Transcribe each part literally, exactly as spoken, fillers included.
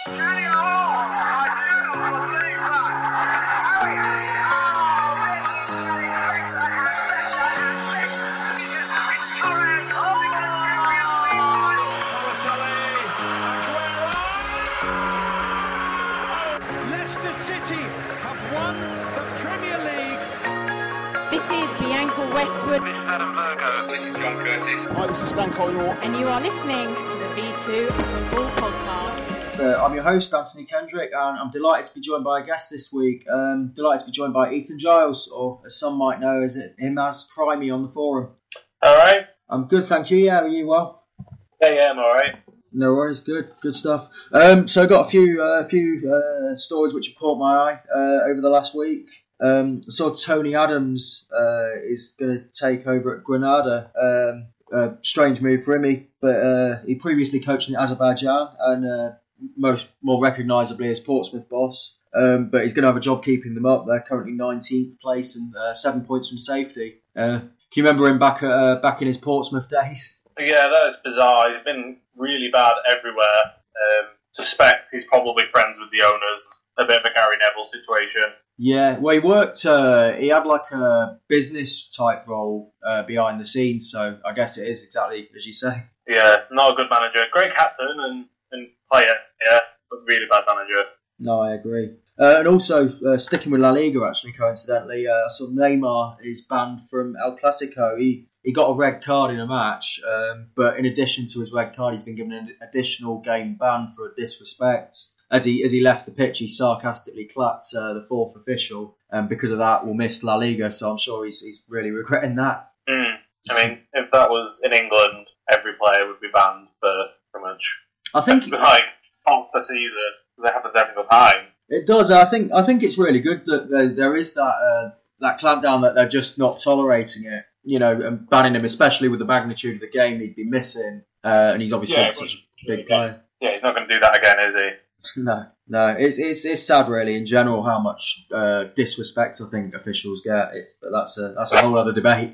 Westwood. This is Adam Virgo. This is John Curtis. Hi, this is Stan Collymore. And you are listening to the V two Football Podcast. Uh, I'm your host, Anthony Kendrick, and I'm delighted to be joined by a guest this week. Um, delighted to be joined by Ethan Giles, or as some might know as it, him as Crimey on the forum. All right. I'm good, thank you. Yeah, are you well? Yeah, yeah, I'm all right. No worries, good, good stuff. Um, so I've got a few, uh, few uh, stories which have caught my eye uh, over the last week. Um, I saw Tony Adams uh, is going to take over at Granada. Um, uh, strange move for him, but uh, he previously coached in Azerbaijan and uh, most more recognisably as Portsmouth boss. Um, but he's going to have a job keeping them up. They're currently nineteenth place and uh, seven points from safety. Uh, can you remember him back at, uh, back in his Portsmouth days? Yeah, that is bizarre. He's been really bad everywhere. Um, suspect he's probably friends with the owners. A bit of a Gary Neville situation. Yeah, well, he worked, uh, he had like a business type role uh, behind the scenes, so I guess it is exactly as you say. Yeah, not a good manager. Great captain and, and player, yeah, but really bad manager. No, I agree. Uh, and also, uh, sticking with La Liga, actually, coincidentally, uh, I saw Neymar is banned from El Clasico. He he got a red card in a match, um, but in addition to his red card, he's been given an additional game ban for a disrespect. As he as he left the pitch, he sarcastically clapped uh, the fourth official, and because of that, will miss La Liga. So I'm sure he's he's really regretting that. Mm. I mean, if that was in England, every player would be banned for pretty much. I think like half the season. That happens every time. It does. I think I think it's really good that there, there is that uh, that clampdown that they're just not tolerating it. You know, and banning him, especially with the magnitude of the game he'd be missing, uh, and he's obviously yeah, such a big player. Yeah, he's not going to do that again, is he? No, no, it's it's it's sad really in general how much uh, disrespect I think officials get. It, but that's a that's a whole other debate.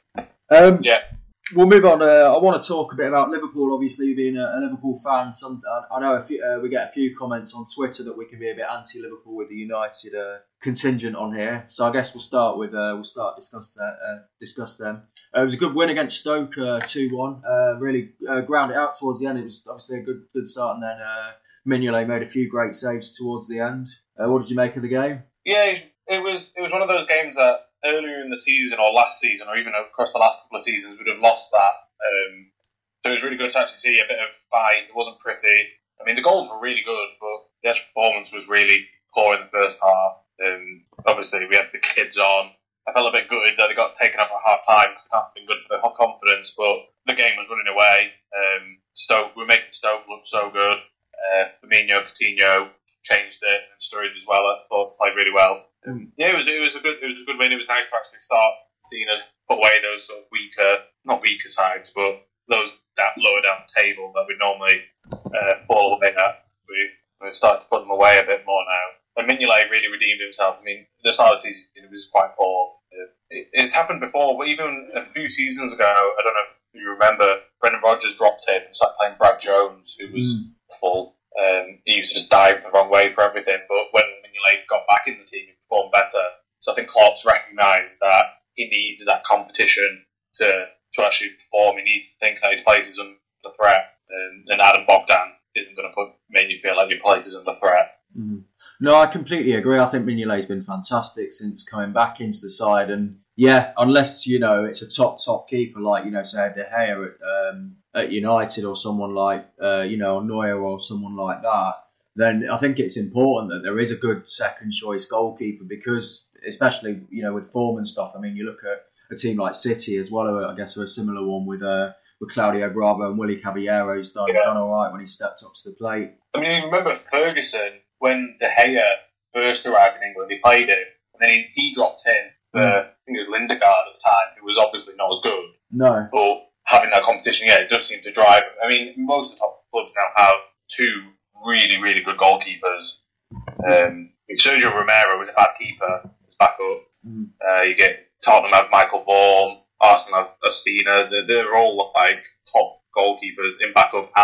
Um, yeah, we'll move on. Uh, I want to talk a bit about Liverpool. Obviously, being a, a Liverpool fan, some I, I know a few, uh, we get a few comments on Twitter that we can be a bit anti-Liverpool with the United uh, contingent on here. So I guess we'll start with uh, we'll start discuss that uh, discuss them. Uh, it was a good win against Stoke, two one. Uh, really uh, ground it out towards the end. It was obviously a good good start, and then. Uh, Mignolet made a few great saves towards the end. Uh, what did you make of the game? Yeah, it was it was one of those games that earlier in the season or last season or even across the last couple of seasons we'd have lost that. Um, so it was really good to actually see a bit of fight. It wasn't pretty. I mean, the goals were really good, but the actual performance was really poor in the first half. Um, obviously, we had the kids on. I felt a bit gutted that they got taken up at half time because it can't have been good for their confidence, but the game was running away. Um, Stoke, we were making Stoke look so good. Uh, Firmino, Coutinho changed it, and Sturridge as well. I thought played really well. Um, yeah, it was it was a good it was a good win. It was nice to actually start seeing us put away those sort of weaker, not weaker sides, but those that lower down the table that we normally uh, fall away at. We we're starting to put them away a bit more now. And Mignolet really redeemed himself. I mean, the start of the season it was quite poor. Uh, it, it's happened before, but even a few seasons ago, I don't know if you remember, Brendan Rodgers dropped him and started playing Brad Jones, who was mm. full. Um, he used to just dive the wrong way for everything, but when Mignolet got back in the team, he performed better. So I think Klopp's recognised that he needs that competition to to actually perform. He needs to think that his place is under threat, and, and Adam Bogdan isn't going to put make you feel like your place is under threat. Mm-hmm. No, I completely agree. I think Mignolet's been fantastic since coming back into the side, and yeah, unless you know it's a top top keeper like you know say De Gea at um, at United or someone like uh, you know Neuer or someone like that, then I think it's important that there is a good second choice goalkeeper because especially you know with form and stuff. I mean, you look at a team like City as well. I guess a similar one with uh, with Claudio Bravo and Willy Caballero's done yeah. done all right when he stepped up to the plate. I mean, you remember Ferguson when De Gea first arrived in England, he played him, and then he, he dropped in. Uh, I think it was Lindegaard at the time, who was obviously not as good. No. But having that competition, yeah, it does seem to drive him. I mean, most of the top clubs now have two really, really good goalkeepers. Um, Sergio Romero was a bad keeper. It's back up. Mm. Uh, you get Tottenham have Michael Vaughan, Arsenal have Ospina. They're, they're all like top goalkeepers in backup and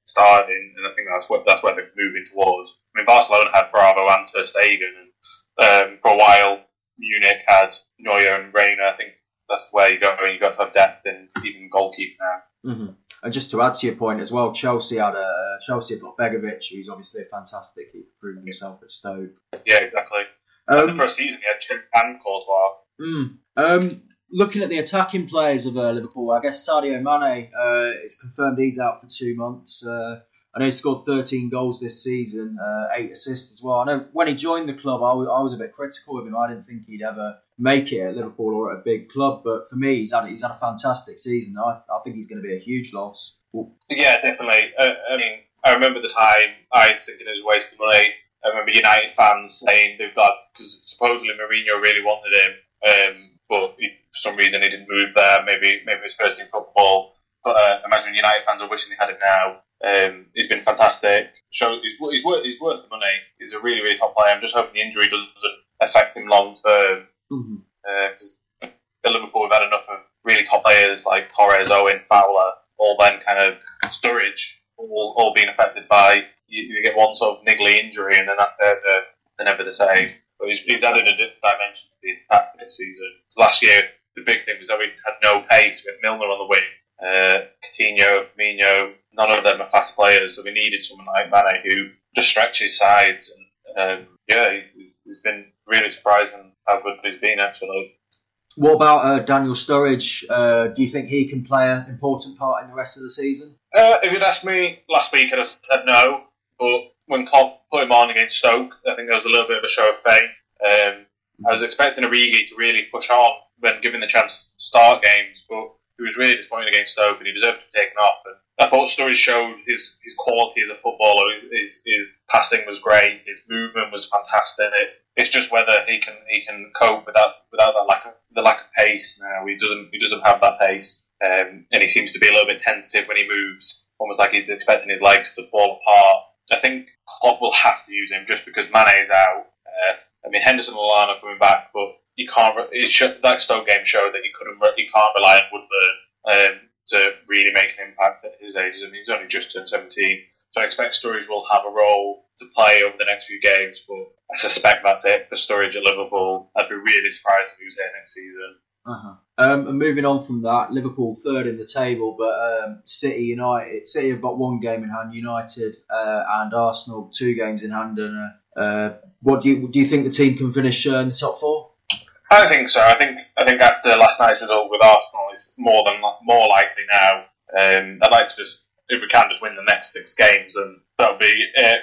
starting, and I think that's what that's where they're moving towards. I mean, Barcelona had Bravo and Ter Stegen, and um, for a while Munich had Neuer and Reina. I think that's where you go, and you've got to have depth in even goalkeeper now. Mm-hmm. And just to add to your point as well, Chelsea had a Chelsea have got Begovic, who's obviously a fantastic keeper, proving himself at Stoke. Yeah, exactly. Um, and the first season, he had Chip and Courtois. Mm, um, looking at the attacking players of uh, Liverpool, I guess Sadio Mane, uh, it's confirmed he's out for two months. Uh, I know he scored thirteen goals this season, uh, eight assists as well. I know when he joined the club, I was, I was a bit critical of him. I didn't think he'd ever make it at Liverpool or at a big club, but for me, he's had he's had a fantastic season. I, I think he's going to be a huge loss. Ooh. Yeah, definitely. Uh, I mean, I remember the time I was thinking it was a waste of money. I remember United fans saying they've got, because supposedly Mourinho really wanted him, um, but he, for some reason he didn't move there. Maybe maybe his first team football. But uh, imagine United fans are wishing they had him now. Um, he's been fantastic. Show he's, he's worth he's worth the money. He's a really really top player. I'm just hoping the injury doesn't affect him long term. Because mm-hmm. uh, at Liverpool we've had enough of really top players like Torres, Owen, Fowler, all then kind of Sturridge, all, all being affected by you, you get one sort of niggly injury and then that's it. They're, they're never the same. But he's, he's added a different dimension to the attack this season. Last year the big thing was that we had no pace. We had Milner on the wing. Uh, Coutinho, Firmino, none of them are fast players, so we needed someone like Mane who just stretches sides. And um, yeah, he's, he's been really surprising how good he's been actually. What about uh, Daniel Sturridge? Uh, do you think he can play an important part in the rest of the season? Uh, if you'd asked me last week, I'd have said no. But when Klopp put him on against Stoke, I think there was a little bit of a show of faith. Um, I was expecting Origi to really push on when given the chance to start games, but he was really disappointed against Stoke and he deserved to be taken off. And I thought Sturridge showed his, his quality as a footballer. His, his, his passing was great. His movement was fantastic. It's just whether he can he can cope without without that lack of the lack of pace. Now he doesn't he doesn't have that pace, um, and he seems to be a little bit tentative when he moves, almost like he's expecting his legs to fall apart. I think Klopp will have to use him just because Mane is out. Uh, I mean Henderson and Lallana coming back, but you can't. It should, that Stoke game showed that you couldn't. You can't rely on Woodburn um, to really make an impact at his age. I mean, he's only just turned seventeen, so I expect Sturridge will have a role to play over the next few games. But I suspect that's it for Sturridge at Liverpool. I'd be really surprised if he was there next season. Uh-huh. Um, and moving on from that, Liverpool third in the table, but um, City United. City have got one game in hand. United uh, and Arsenal two games in hand. And uh, uh, what do you do? You think the team can finish uh, in the top four? I think so. I think I think after last night's result with Arsenal, it's more than more likely now. Um, I'd like to just, if we can, just win the next six games, and that'll be it.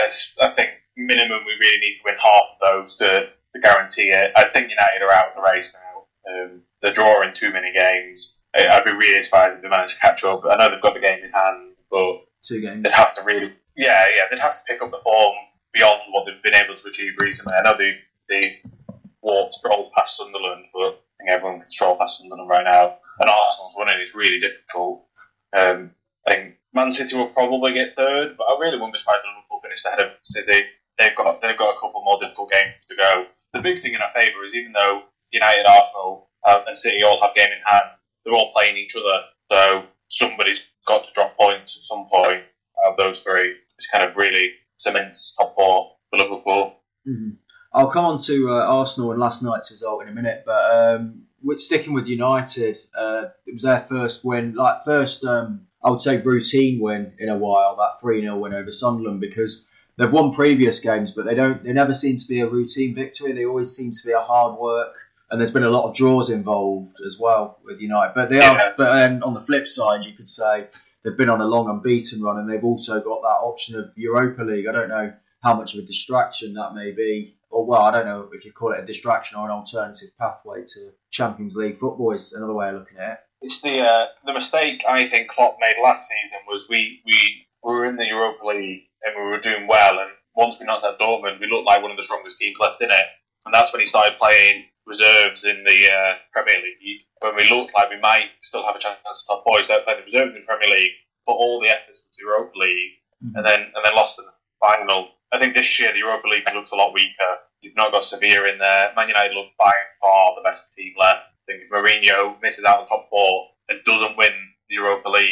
I think minimum we really need to win half of those to, to guarantee it. I think United are out of the race now. Um, they're drawing too many games. I'd be really surprised if they manage to catch up. I know they've got the game in hand, but two games. They'd have to really, yeah, yeah, they'd have to pick up the form beyond what they've been able to achieve recently. I know they they walked strolled past Sunderland, but I think everyone can stroll past Sunderland right now. And Arsenal's running is really difficult. Um, I think Man City will probably get third, but I really wouldn't be surprised if Liverpool finished ahead of City. They've got they've got a couple more difficult games to go. The big thing in our favour is even though United, Arsenal, uh, and City all have game in hand, they're all playing each other. So somebody's got to drop points at some point out of those three. It's kind of really cements top four for Liverpool. Mm-hmm. I'll come on to uh, Arsenal and last night's result in a minute, but um, with, sticking with United, uh, it was their first win, like first, um, I would say routine win in a while, that three nil win over Sunderland, because they've won previous games, but they don't. They never seem to be a routine victory. They always seem to be a hard work, and there's been a lot of draws involved as well with United. But they are. Yeah. But um, on the flip side, you could say they've been on a long unbeaten run, and they've also got that option of Europa League. I don't know how much of a distraction that may be, or well, I don't know if you call it a distraction or an alternative pathway to Champions League football. Is another way of looking at it. It's the uh, the mistake I think Klopp made last season was we we were in the Europa League and we were doing well, and once we knocked out Dortmund, we looked like one of the strongest teams left in it, and that's when he started playing reserves in the uh, Premier League. When we looked like we might still have a chance to top four, he started playing the reserves in the Premier League, put all the efforts into the Europa League, mm-hmm. and then and then lost in the final. I think this year the Europa League looks a lot weaker. You've not got Sevilla in there. Man United look by far the best team left. I think if Mourinho misses out on top four and doesn't win the Europa League,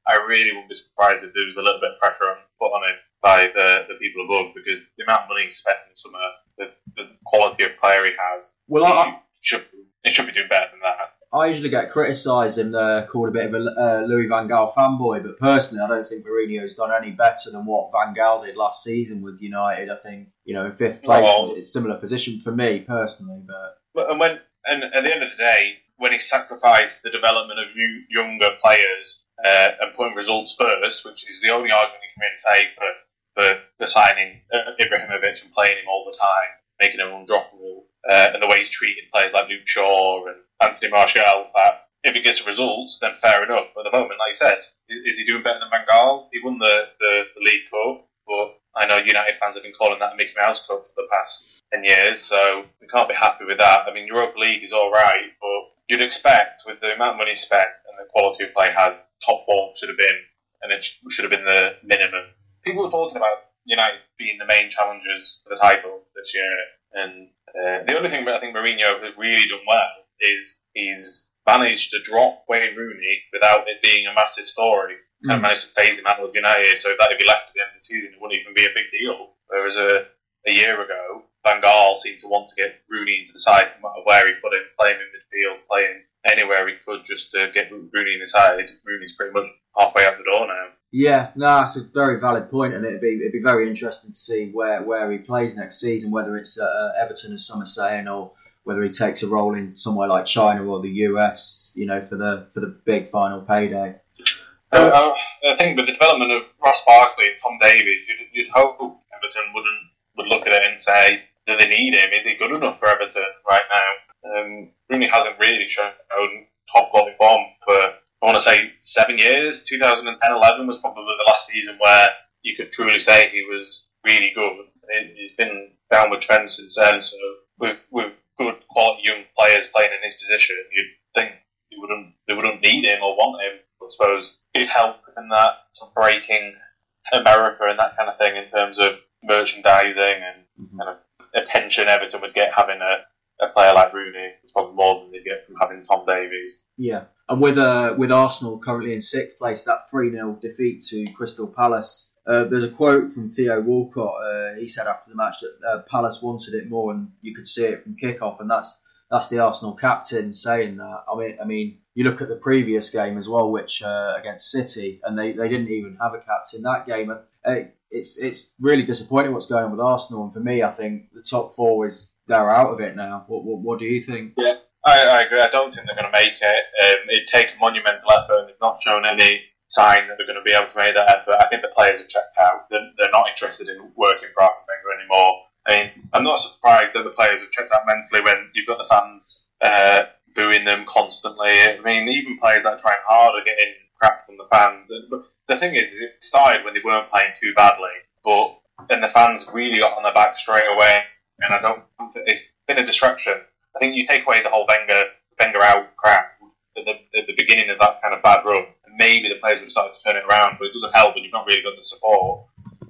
I really wouldn't be surprised if there was a little bit of pressure on, put on him by the, the people above, because the amount of money he spent in summer, the, the quality of player he has, Well, he I, should, he should be doing better than that. I usually get criticised and uh, called a bit of a uh, Louis Van Gaal fanboy, but personally, I don't think Mourinho's done any better than what Van Gaal did last season with United. I think, you know, in fifth place, Well, it's a similar position for me personally. But But and when and at the end of the day, when he sacrificed the development of new, younger players uh, and putting results first, which is the only argument you can really say for for, for signing uh, Ibrahimovic and playing him all the time, making him undroppable, uh, and the way he's treating players like Luke Shaw and Anthony Martial, that if he gets results, then fair enough. But at the moment, like you said, is, is he doing better than Van Gaal? He won the, the, the League Cup, but I know United fans have been calling that a Mickey Mouse Cup for the past ten years, so we can't be happy with that. I mean, Europa League is all right, but you'd expect, with the amount of money spent and the quality of play has, top four should have been, and it should have been the minimum. People are talking about United being the main challengers for the title this year, and uh, the only thing that I think Mourinho has really done well is he's managed to drop Wayne Rooney without it being a massive story. Mm. And managed to phase him out of United, so that if he left at the end of the season, it wouldn't even be a big deal. Whereas a, a year ago, Van Gaal seemed to want to get Rooney into the side, no matter where he put him, playing in midfield, playing anywhere he could just to get Rooney in the side. Rooney's pretty much halfway out the door now. yeah, no, that's a very valid point, and it'd be it'd be very interesting to see where, where he plays next season, whether it's uh, Everton, as some are saying, or whether he takes a role in somewhere like China or the U S, you know, for the for the big final payday. Uh, I think with the development of Ross Barkley and Tom Davies, you'd, you'd hope Everton wouldn't would look at it and say, do they need him? Is he good enough for Everton right now? Um, Rooney hasn't really shown top quality form for, I want to say, seven years. twenty ten eleven was probably the last season where you could truly say he was really good. It, he's been downward trend since then, so with, with good quality young players playing in his position, you'd think they wouldn't, they wouldn't need him or want him. I suppose it'd help in that sort of breaking America and that kind of thing in terms of merchandising and mm-hmm. kind of attention Everton would get having a, a player like Rooney. It's probably more than they get from having Tom Davies. Yeah, and with uh, with Arsenal currently in sixth place, that three nil defeat to Crystal Palace. Uh, there's a quote from Theo Walcott. Uh, he said after the match that uh, Palace wanted it more, and you could see it from kickoff, and that's that's the Arsenal captain saying that. I mean, I mean, you look at the previous game as well, which uh, against City, and they, they didn't even have a captain that game. Uh, it's it's really disappointing what's going on with Arsenal, and for me, I think the top four is they're out of it now. What what, what do you think? Yeah, I, I agree. I don't think they're going to make it. Um, it'd take a monumental effort, and they've not shown any sign that they're going to be able to make that effort. I think the players have checked out. They're, they're not interested in working for Arsene Wenger anymore. I mean, I'm not surprised that the players have checked out mentally when you've got the fans uh, booing them constantly. I mean, even players that are trying hard are getting crap from the fans. And, but the thing is, it started when they weren't playing too badly, but then the fans really got on their back straight away. And I don't. It's been a distraction. I think you take away the whole Wenger Wenger out crap at the, at the beginning of that kind of bad run, and maybe the players would have started to turn it around. But it doesn't help when you've not really got the support.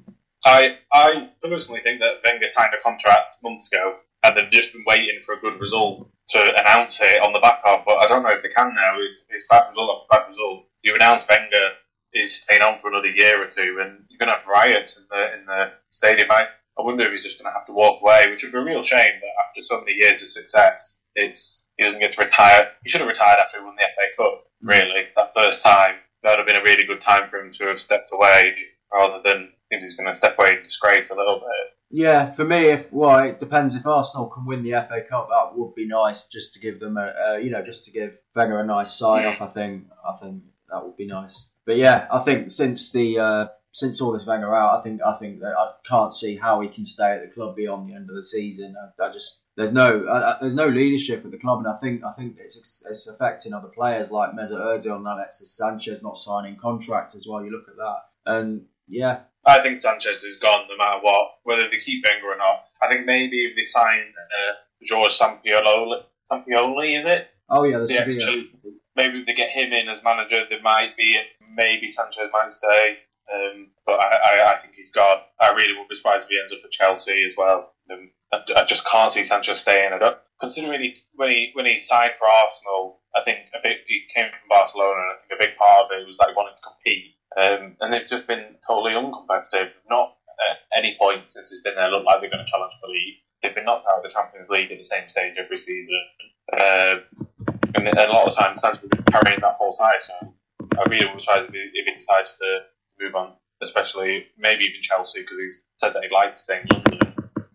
I I personally think that Wenger signed a contract months ago, and they've just been waiting for a good result to announce it on the back of. But I don't know if they can now. If, if bad result after bad result, you announce Wenger is staying on for another year or two, and you're going to have riots in the in the stadium. I, I wonder if he's just going to have to walk away, which would be a real shame that after so many years of success, it's he doesn't get to retire. He should have retired after he won the F A Cup. Really, that first time, that would have been a really good time for him to have stepped away, rather than think he's going to step away in disgrace a little bit. Yeah, for me, if well, it depends. If Arsenal can win the F A Cup, that would be nice, just to give them a, uh, you know, just to give Wenger a nice sign off. I think, I think that would be nice. But yeah, I think since the uh, since all this Wenger out, I think I think that I can't see how he can stay at the club beyond the end of the season. I, I just there's no uh, there's no leadership at the club, and I think I think it's it's affecting other players like Mesut Ozil and Alexis Sanchez not signing contracts as well. You look at that, and yeah. I think Sanchez is gone no matter what, whether they keep Wenger or not. I think maybe if they sign uh, George Sampioli, Sampioli, is it? Oh yeah, the they Sevilla. Actually, maybe if they get him in as manager, there might be maybe Sanchez might stay. Um, but I, I, I think he's gone. I really wouldn't be surprised if he ends up at Chelsea as well. Um, I, I just can't see Sanchez staying. I don't, considering he, when he when he signed for Arsenal, I think a big, he came from Barcelona, and I think a big part of it was like wanting to compete. Um, and they've just been totally uncompetitive. Not at any point since he's been there looked like they're going to challenge for the league. They've been knocked out of the Champions League at the same stage every season. Uh, and, and a lot of times, times we've been carrying that whole side. So I really would try if he, if he decides to move on, especially maybe even Chelsea, because he's said that he'd like to stay in London.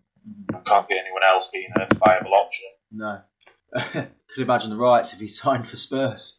I can't get anyone else being a viable option. No. Could imagine the riots if he signed for Spurs.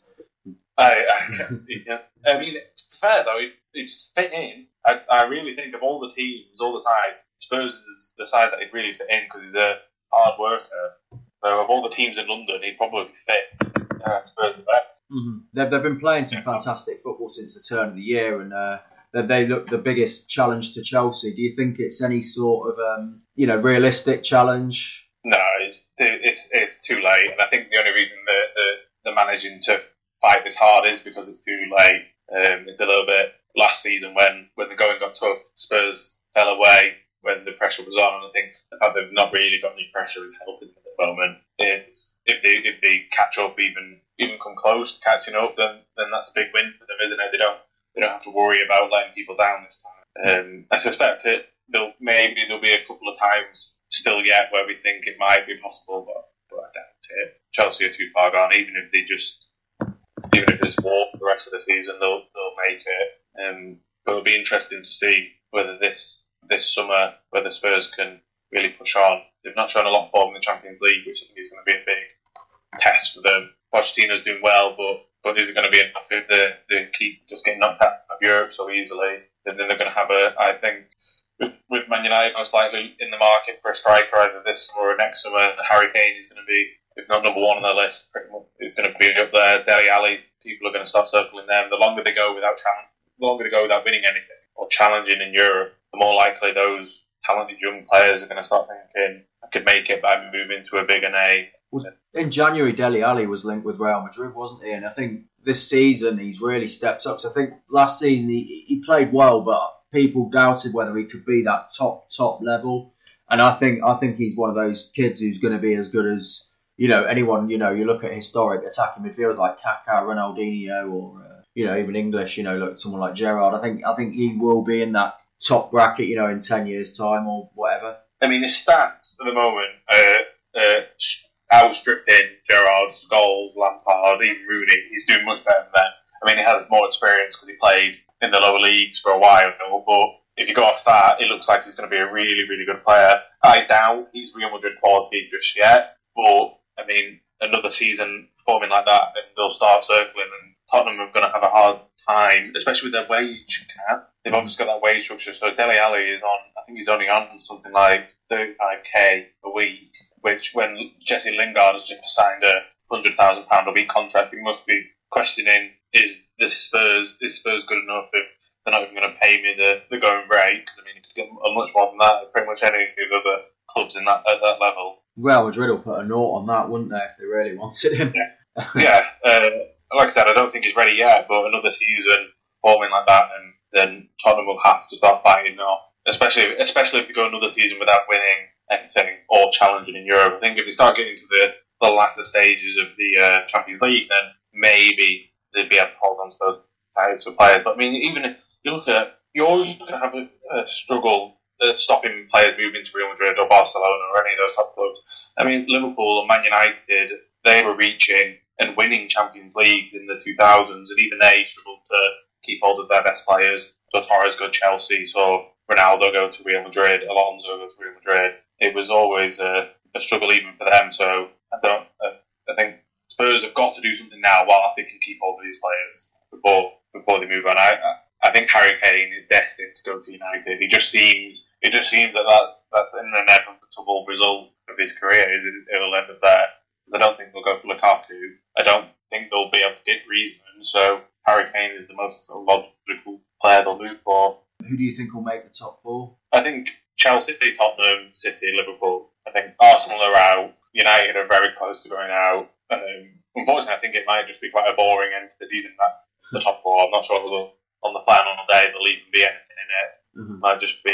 I, I, yeah. I mean, to be fair though, he, he just fit in. I, I really think of all the teams, all the sides, Spurs is the side that he'd really fit in because he's a hard worker. So of all the teams in London, he'd probably fit uh, Spurs the best. Mm-hmm. They've, they've been playing some fantastic football since the turn of the year, and uh, they, they look the biggest challenge to Chelsea. Do you think it's any sort of um, you know realistic challenge? No, it's it's it's too late, and I think the only reason that they're, they're managing to fight this hard is because it's too late. Um, it's a little bit last season when, when the going got tough, Spurs fell away when the pressure was on, and I think the fact they've not really got any pressure is helping at the moment. It's if they if they catch up, even even come close to catching up, then then that's a big win for them, isn't it? They don't they don't have to worry about letting people down this time. Um, I suspect it. There'll maybe there'll be a couple of times still yet where we think it might be possible, but, but I doubt it. Chelsea are too far gone. Even if they just even if they just walk the rest of the season, they'll they'll make it. Um, but it'll be interesting to see whether this this summer whether Spurs can really push on. They've not shown a lot of form in the Champions League, which I think is going to be a big test for them. Pochettino's doing well, but but is it going to be enough if they, they keep just getting knocked out of Europe so easily? Then they're going to have a, I think, with, with Man United most likely in the market for a striker either this summer or next summer. Harry Kane is going to be, if not number one on their list, pretty much is going to be up there. Dele Alli, people are going to start circling them. The longer they go without challenge, the longer they go without winning anything or challenging in Europe, the more likely those talented young players are going to start thinking, I could make it by moving to a bigger name. Well, in January, Dele Alli was linked with Real Madrid, wasn't he? And I think this season he's really stepped up. So I think last season he, he played well, but people doubted whether he could be that top top level. And I think I think he's one of those kids who's going to be as good as you know anyone. You know, you look at historic attacking midfielders like Kaká, Ronaldinho, or uh, you know even English. You know, look someone like Gerrard. I think I think he will be in that top bracket. You know, in ten years' time or whatever. I mean, his stats at the moment are uh, outstripping Gerrard's goals, Lampard, even Rooney. He's doing much better than them. I mean, he has more experience because he played in the lower leagues for a while, but if you go off that, it looks like he's going to be a really, really good player. I doubt he's Real Madrid quality just yet, but, I mean, another season performing like that, and they'll start circling, and Tottenham are going to have a hard time, especially with their wage cap. They've obviously got that wage structure, so Dele Alli is on, I think he's only on something like thirty-five k a week, which when Jesse Lingard has just signed a one hundred thousand pounds a week contract, he must be questioning, is the Spurs, is Spurs good enough if they're not even going to pay me the, the going rate? Because, I mean, you could get a much more than that at pretty much any of the other clubs in that at that level. Real Madrid will put a note on that, wouldn't they, if they really wanted him? Yeah, yeah. Uh, like I said, I don't think he's ready yet, but another season performing like that, and then Tottenham will have to start fighting off, especially especially if they go another season without winning anything or challenging in Europe. I think if they start getting to the, the latter stages of the uh, Champions League, then maybe they'd be able to hold on to those types of players. But I mean, even if you look at, you're always going to have a, a struggle uh, stopping players moving to Real Madrid or Barcelona or any of those top clubs. I mean, Liverpool and Man United, they were reaching and winning Champions Leagues in the two thousands, and even they struggled to keep hold of their best players. So Torres go to Chelsea, so Ronaldo go to Real Madrid, Alonso go to Real Madrid. It was always a, a struggle even for them. So I don't. Uh, I think Spurs have got to do something now whilst they can keep hold of these players before before they move on. I I think Harry Kane is destined to go to United. He just seems it just seems that, that that's an inevitable result of his career. Is it, it'll end up there. Because I don't think they'll go for Lukaku. I don't think they'll be able to get Griezmann. So Harry Kane is the most logical player they'll move for. Who do you think will make the top four? I think Chelsea, Tottenham, City, Liverpool. I think Arsenal are out. United are very close to going out. Um, unfortunately, I think it might just be quite a boring end to the season, that the top four. I'm not sure whether on the final day there'll even be anything in it. Mm-hmm. Might just be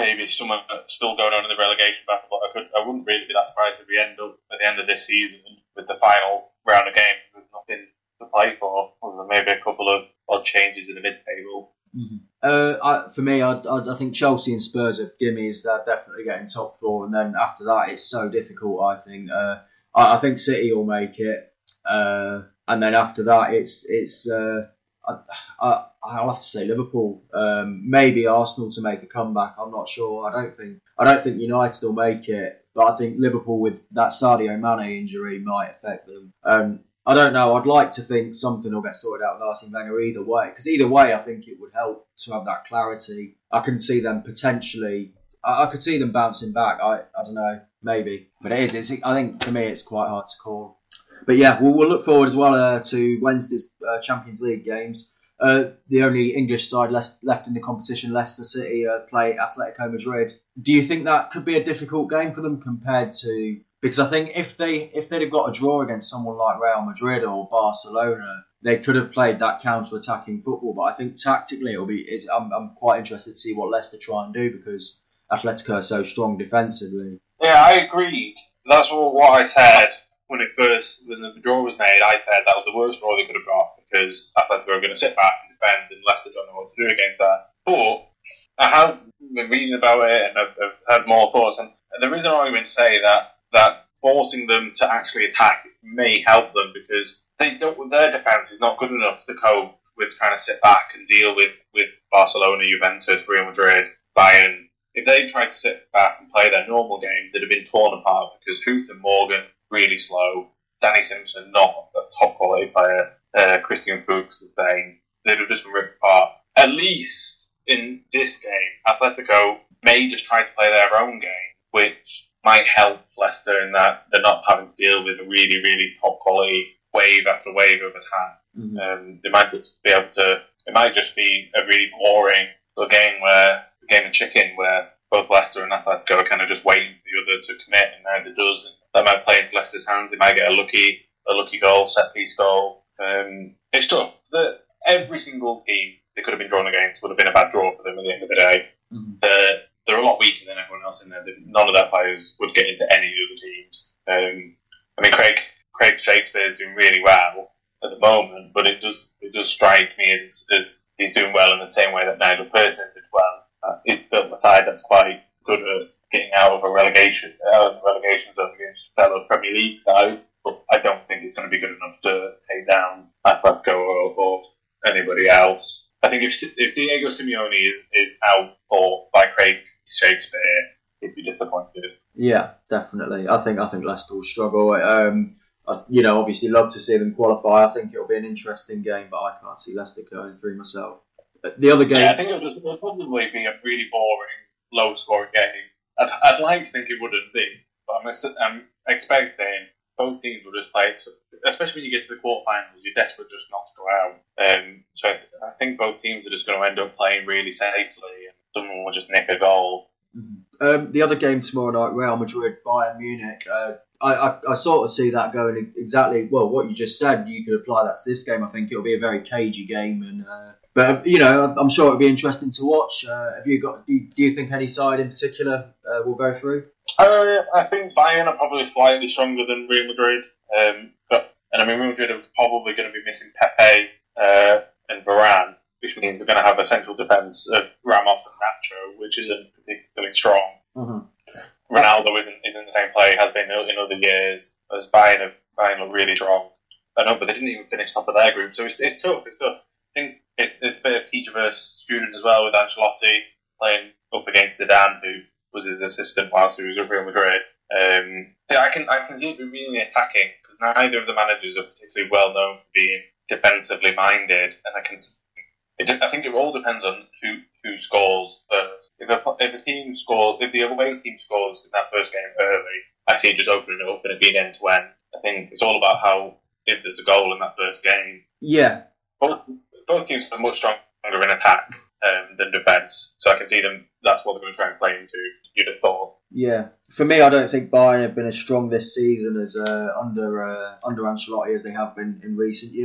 maybe someone still going on in the relegation battle, but I could I wouldn't really be that surprised if we end up at the end of this season with the final round of games with nothing to play for, other than maybe a couple of odd changes in the mid-table. Mm-hmm. Uh, I, for me, I, I, I think Chelsea and Spurs are gimmies. They're definitely getting top four, and then after that, it's so difficult. I think. Uh, I, I think City will make it, uh, and then after that, it's it's. Uh, I, I, I'll have to say Liverpool, um, maybe Arsenal to make a comeback. I'm not sure. I don't think I don't think United will make it, but I think Liverpool with that Sadio Mane injury might affect them. Um, I don't know. I'd like to think something will get sorted out with Arsene Wenger either way, because either way, I think it would help to have that clarity. I can see them potentially. I, I could see them bouncing back. I, I don't know, maybe, but it is. It's. I think for me, it's quite hard to call. But yeah, we'll, we'll look forward as well uh, to Wednesday's uh, Champions League games. Uh, the only English side less, left in the competition, Leicester City, uh, play Atletico Madrid. Do you think that could be a difficult game for them compared to? Because I think if they if they'd have got a draw against someone like Real Madrid or Barcelona, they could have played that counter-attacking football. But I think tactically it'll be. It's, I'm I'm quite interested to see what Leicester try and do because Atletico are so strong defensively. Yeah, I agreed. That's what, what I said. When it first, when the draw was made, I said that was the worst draw they could have got because Atletico are going to sit back and defend, and Leicester don't know what to do against that. But I have been reading about it and I've, I've had more thoughts, and there is an argument to say that that forcing them to actually attack may help them because they don't. Their defence is not good enough to cope with trying to sit back and deal with with Barcelona, Juventus, Real Madrid, Bayern. If they tried to sit back and play their normal game, they'd have been torn apart because Huth and Morgan. Really slow. Danny Simpson, not a top quality player. Uh, Christian Fuchs, the same. They'd have just been ripped apart. At least in this game, Atletico may just try to play their own game, which might help Leicester in that they're not having to deal with a really, really top quality wave after wave of attack. Mm-hmm. Um, they might just be able to. It might just be a really boring little game where a game of chicken where both Leicester and Atletico are kind of just waiting for the other to commit, and neither does. That might play into Leicester's hands. They might get a lucky, a lucky goal, set piece goal. Um, it's tough. The, every single team they could have been drawn against would have been a bad draw for them at the end of the day. Mm-hmm. They're, they're a lot weaker than everyone else in there. None of their players would get into any of the other teams. Um, I mean, Craig Craig Shakespeare is doing really well at the moment, but it does it does strike me as, as he's doing well in the same way that Nigel Pearson did well. Uh, he's built a side that's quite good at getting out of a relegation, out of the relegation zone against fellow Premier League side, but I don't think it's going to be good enough to take down Atletico or, or anybody else. I think if if Diego Simeone is, is out for by Craig Shakespeare, he'd be disappointed. Yeah, definitely. I think I think Leicester will struggle. Um, I, you know, obviously love to see them qualify. I think it'll be an interesting game, but I can't see Leicester going through myself. The other game, yeah, I think it'll, just, it'll probably be a really boring, low-scoring game. I'd, I'd like to think it wouldn't be, but I'm, I'm expecting both teams will just play, especially when you get to the quarterfinals, you're desperate just not to go out. Um, so I, I think both teams are just going to end up playing really safely, and someone will just nick a goal. Mm-hmm. Um, the other game tomorrow night, Real Madrid, Bayern Munich, uh, I, I, I sort of see that going exactly, well, what you just said, you could apply that to this game. I think it'll be a very cagey game, and uh, but, you know, I'm sure it'll be interesting to watch. Uh, have you got? Do you, do you think any side in particular uh, will go through? Uh, I think Bayern are probably slightly stronger than Real Madrid. Um, but, and I mean, Real Madrid are probably going to be missing Pepe uh, and Varane, which means they're going to have a central defence of Ramos and Nacho, which isn't particularly strong. Mm-hmm. Ronaldo isn't isn't the same player he has been in other years. As Bayern have Bayern look really strong. I know, but they didn't even finish top of their group, so it's, it's tough. It's tough. I think it's, it's a bit of teacher versus student as well with Ancelotti playing up against Zidane, who was his assistant whilst he was at Real Madrid. Um, so I can I can see it being really attacking because neither of the managers are particularly well known for being defensively minded, and I can it, I think it all depends on who who scores first. If a, if a team scores, if the away team scores in that first game early, I see it just opening it up and it being end to end. I think it's all about how if there's a goal in that first game. Yeah. Both both teams are much stronger in attack um, than defence, so I can see them. That's what they're going to try and play into. You'd have thought. Yeah, for me, I don't think Bayern have been as strong this season as uh, under uh, under Ancelotti as they have been in recent years.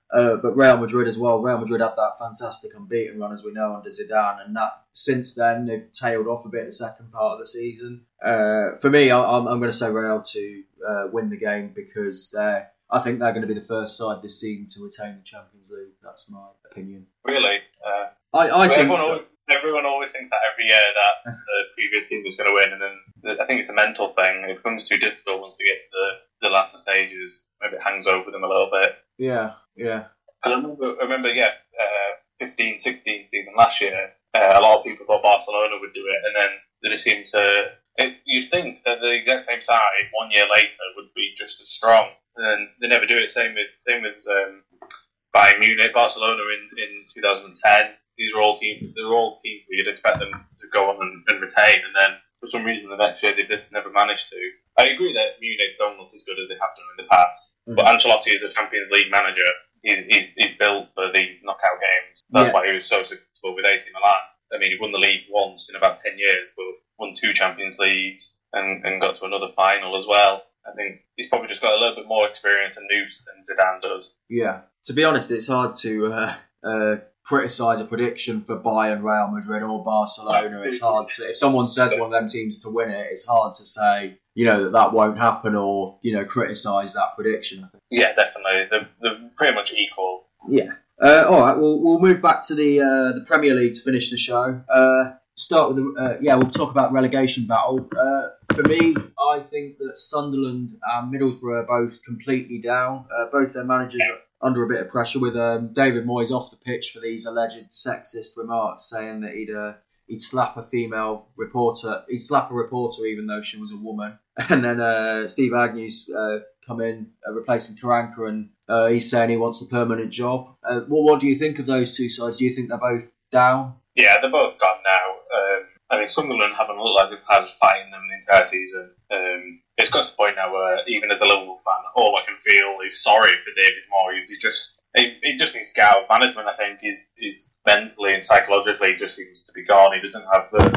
Uh, but Real Madrid as well. Real Madrid had that fantastic unbeaten run, as we know, under Zidane, and that since then they've tailed off a bit the second part of the season. Uh, for me, I, I'm, I'm going to say Real to uh, win the game because they're. I think they're going to be the first side this season to retain the Champions League. That's my opinion. Really? Uh, I, I think everyone, so. always, everyone always thinks that every year that the previous team was going to win, and then the, I think it's a mental thing. It becomes too difficult once they get to the, the latter stages. Maybe it hangs over them a little bit. Yeah, yeah. I remember, I remember yeah, uh, fifteen sixteen season last year, uh, a lot of people thought Barcelona would do it, and then they just seemed to... It, you'd think that the exact same side, one year later, would be just as strong. And they never do it. Same with same with um, Bayern Munich, Barcelona in, in two thousand ten. These are all teams. They're all teams where you'd expect them to go on and, and retain, and then for some reason the next year they just never managed to. I agree that Munich don't look as good as they have done in the past, mm-hmm. but Ancelotti is a Champions League manager. He's, he's, he's built for these knockout games. That's yeah. why he was so successful with A C Milan. I mean, he won the league once in about ten years, but won two Champions Leagues and, and got to another final as well. I think he's probably just got a little bit more experience and nous than Zidane does. Yeah. To be honest, it's hard to uh, uh, criticise a prediction for Bayern, Real Madrid or Barcelona. It's hard to, if someone says one of them teams to win it, it's hard to say, you know, that that won't happen or, you know, criticise that prediction, I think. Yeah, definitely. They're, they're pretty much equal. Yeah. Uh, all right, we'll, we'll move back to the uh, the Premier League to finish the show. Uh, start with the, uh, yeah, we'll talk about relegation battle. Uh, for me, I think that Sunderland and Middlesbrough are both completely down. Uh, both their managers are under a bit of pressure with um, David Moyes off the pitch for these alleged sexist remarks, saying that he'd uh, he'd slap a female reporter, he'd slap a reporter even though she was a woman. And then uh, Steve Agnew's uh, come in, uh, replacing Karanka, and uh, he's saying he wants a permanent job. Uh, well, what do you think of those two sides? Do you think they're both down? Yeah, they're both gone now. Um, I mean, Sunderland haven't looked like they've had fighting them the entire season. Um, it's got to the point now where, even as a Liverpool fan, all I can feel is sorry for David Moyes. He just, he, he just needs to get out of management. I think he's, he's mentally and psychologically just seems to be gone. He doesn't have the,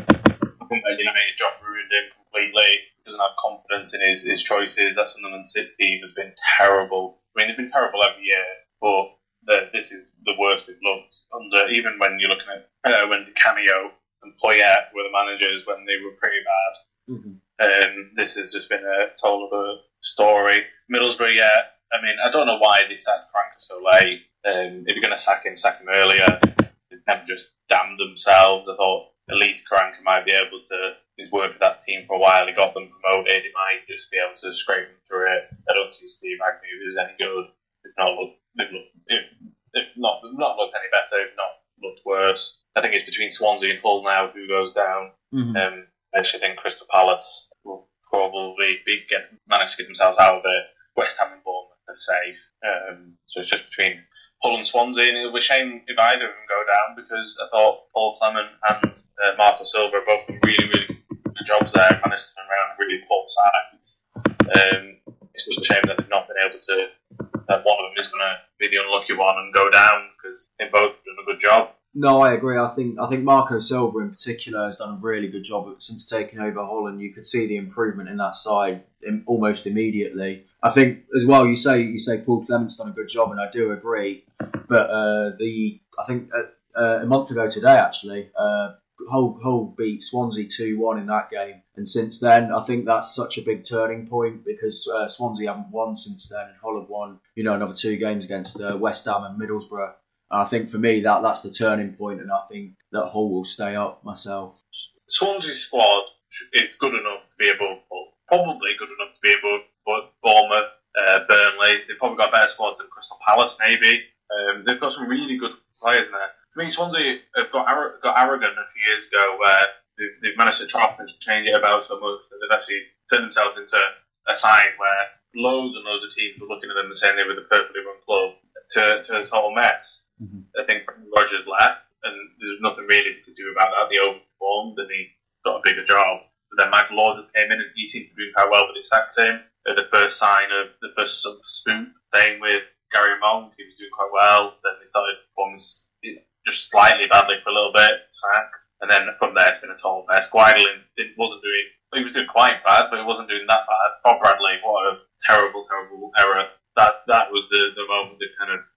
you know, made a job ruined him completely. He doesn't have confidence in his, his choices. That Sunderland team has been terrible. I mean, they've been terrible every year, but the, this is the worst they've looked under. Even when you're looking at uh, when Di Canio and Poyet were the managers when they were pretty bad. Mm-hmm. Um, this has just been a total of a story. Middlesbrough, yeah. I mean, I don't know why they sacked Frank so late. Um, if you're going to sack him, sack him earlier. They've never just damned themselves. I thought at least Karanka might be able to. He's worked with that team for a while. He got them promoted. He might just be able to scrape them through it. I don't see Steve Agnew is any good. They've not looked. They've looked. If, if not, not looked any better. If not looked worse. I think it's between Swansea and Hull now who goes down. Mm-hmm. Um, I actually think Crystal Palace will probably be get, manage to get themselves out of it. West Ham and Bournemouth are safe. Um, so it's just between Hull and Swansea, and it'll be a shame if either of them go down because I thought Paul Clement and uh, Marco Silva are both done really, really good jobs there, managed to turn around really poor sides. Um, it's just a shame that they've not been able to, that one of them is going to be the unlucky one and go down because they both done a good job. No, I agree. I think I think Marco Silva in particular has done a really good job since taking over Hull, and you could see the improvement in that side in, almost immediately. I think as well. You say you say Paul Clement's done a good job, and I do agree. But uh, the I think uh, uh, a month ago today actually, uh, Hull Hull beat Swansea two one in that game, and since then I think that's such a big turning point because uh, Swansea haven't won since then, and Hull have won you know another two games against uh, West Ham and Middlesbrough. I think for me that that's the turning point, and I think that Hull will stay up myself. Swansea's squad is good enough to be above Hull. Probably good enough to be above but Bournemouth, uh, Burnley. They've probably got a better squad than Crystal Palace, maybe. Um, they've got some really good players in there. I mean, Swansea have got, Ar- got arrogant a few years ago where they've, they've managed to trap and change it about so much that they've actually turned themselves into a side where loads and loads of teams were looking at them and saying they were the perfectly run club to, to a total mess. Mm-hmm. I think Rodgers left, and there's nothing really they could do about that. They overperformed, and he got a bigger job. But then Michael Laudrup came in, and he seemed to be doing quite well, but they sacked him. Uh, the first sign of the first sort of spook thing with Gary Monk, he was doing quite well. Then they started performing just slightly badly for a little bit, sacked, and then from there it's been a total mess. Guidelin wasn't doing, he was doing quite bad, but he wasn't doing that bad. Bob Bradley, what a terrible, terrible error. That that was the, the moment that kind of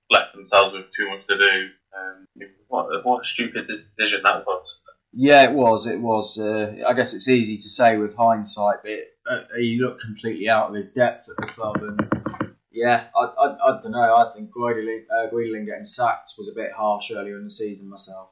left themselves with too much to do. Um, what, what a stupid decision that was. Yeah, it was. It was. Uh, I guess it's easy to say with hindsight, but uh, he looked completely out of his depth at the club. And yeah, I, I, I don't know. I think Guidolin, uh, Guidolin getting sacked was a bit harsh earlier in the season myself.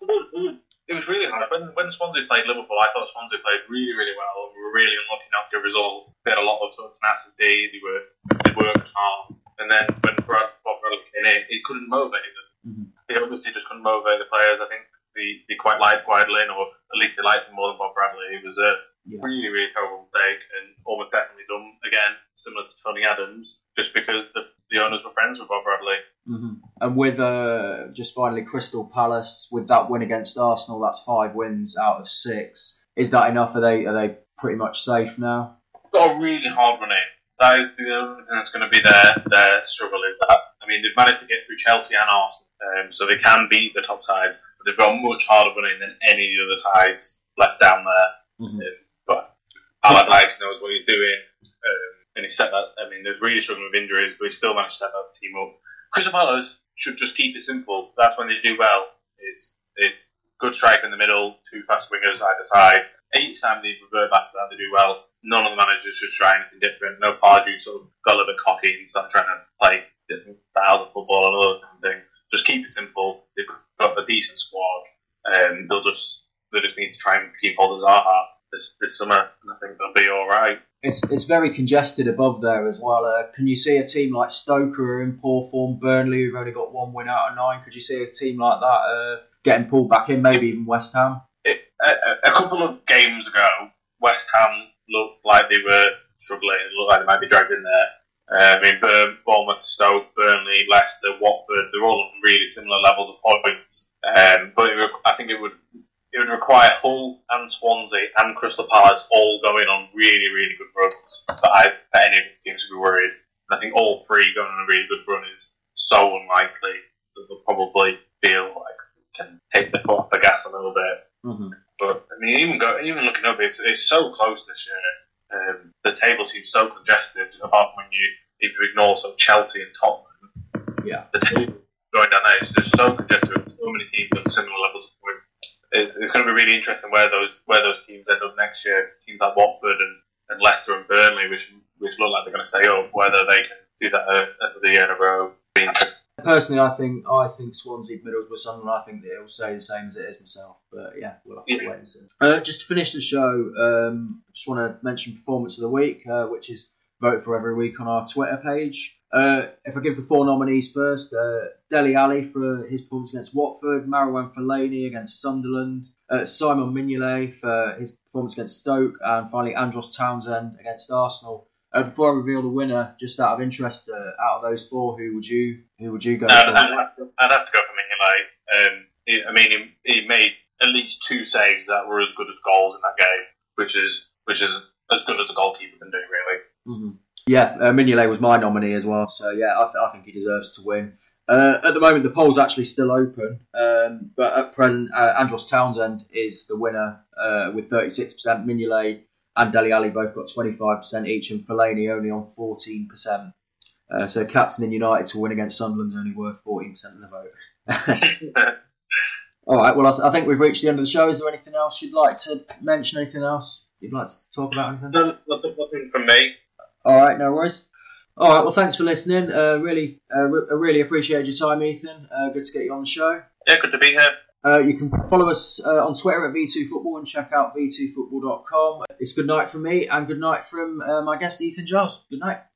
It was really hard. When, when Swansea played Liverpool, I thought Swansea played really, really well. We were really unlucky not to get a result. They had a lot of sort of tenacity. They were they worked hard. And then when Brad, Bob Bradley came in, he couldn't motivate them. Mm-hmm. They obviously just couldn't motivate the players. I think they, they quite liked Guidolin, or at least they liked him more than Bob Bradley. It was a yeah. really, really terrible mistake, and almost definitely done again, similar to Tony Adams, just because the, the owners were friends with Bob Bradley. Mm-hmm. And with uh, just finally Crystal Palace, with that win against Arsenal, that's five wins out of six. Is that enough? Are they are they pretty much safe now? Got a really hard run in. That is the only thing that's going to be their their struggle. Is that I mean they've managed to get through Chelsea and Arsenal, um, so they can beat the top sides. But they've got a much harder run in than any of the other sides left down there. Mm-hmm. Um, but Allardyce knows what he's doing, um, and he set that. I mean, they're really struggling with injuries, but he still managed to set that team up. Crystal Palace should just keep it simple. That's when they do well. It's it's good striker in the middle, two fast wingers either side. Each time they revert back to that, they do well. None of the managers should try anything different. No Pardew sort of got a little bit cocky and started trying to play different styles of football and other things. Just keep it simple. They've got a decent squad. Um, they'll just they just need to try and keep hold of Zaha this this summer, and I think they'll be all right. It's it's very congested above there as well. Uh, can you see a team like Stoke who are in poor form, Burnley who've only got one win out of nine? Could you see a team like that uh, getting pulled back in? Maybe even West Ham. It, a, a couple of games ago, West Ham looked like they were struggling. It looked like they might be dragged in there. Uh, I mean, Burn, Bournemouth, Stoke, Burnley, Leicester, Watford, they're all on really similar levels of points. Um, but it, I think it would it would require Hull and Swansea and Crystal Palace all going on really, really good runs for, I, for any of the teams to be worried. And I think all three going on a really good run is so unlikely that they'll probably feel like they can take the foot off the gas a little bit. Mm-hmm. But I mean, even go, even looking up, it's, it's so close this year. Um, the table seems so congested. Apart from when you if you ignore sort of Chelsea and Tottenham, yeah, the table going down there is just so congested. With so many teams on similar levels of point. It's, it's going to be really interesting where those where those teams end up next year. Teams like Watford and, and Leicester and Burnley, which which look like they're going to stay up, whether they can do that another year in a row. Personally, I think I think Swansea, Middlesbrough, Sunderland. I think that it'll stay the same as it is myself. But yeah, we'll have to yeah. wait and see. Uh, just to finish the show, um, I just want to mention performance of the week, uh, which is vote for every week on our Twitter page. Uh, if I give the four nominees first, uh, Dele Alli for his performance against Watford, Marouane Fellaini against Sunderland, uh, Simon Mignolet for his performance against Stoke, and finally Andros Townsend against Arsenal. Uh, before I reveal the winner, just out of interest, uh, out of those four, who would you who would you go I'd, for? I'd, have to, I'd have to go for Mignolet. Um, he, I mean, he, he made at least two saves that were as good as goals in that game, which is which is as good as a goalkeeper can do, really. Mm-hmm. Yeah, uh, Mignolet was my nominee as well, so yeah, I, th- I think he deserves to win. Uh, at the moment, the poll's actually still open, um, but at present, uh, Andros Townsend is the winner uh, with thirty-six percent. Mignolet and Dele Alli both got twenty-five percent each, and Fellaini only on fourteen percent. Uh, so captaining United to win against Sunderland's only worth fourteen percent of the vote. All right, well, I, th- I think we've reached the end of the show. Is there anything else you'd like to mention? Anything else you'd like to talk about? Anything? No, nothing, nothing from me. All right, no worries. All right, well, thanks for listening. Uh, really, uh, re- I really appreciate your time, Ethan. Uh, good to get you on the show. Yeah, good to be here. Uh, you can follow us uh, on Twitter at V two Football and check out V two football dot com. It's good night from me and good night from uh, my guest, Ethan Giles. Good night.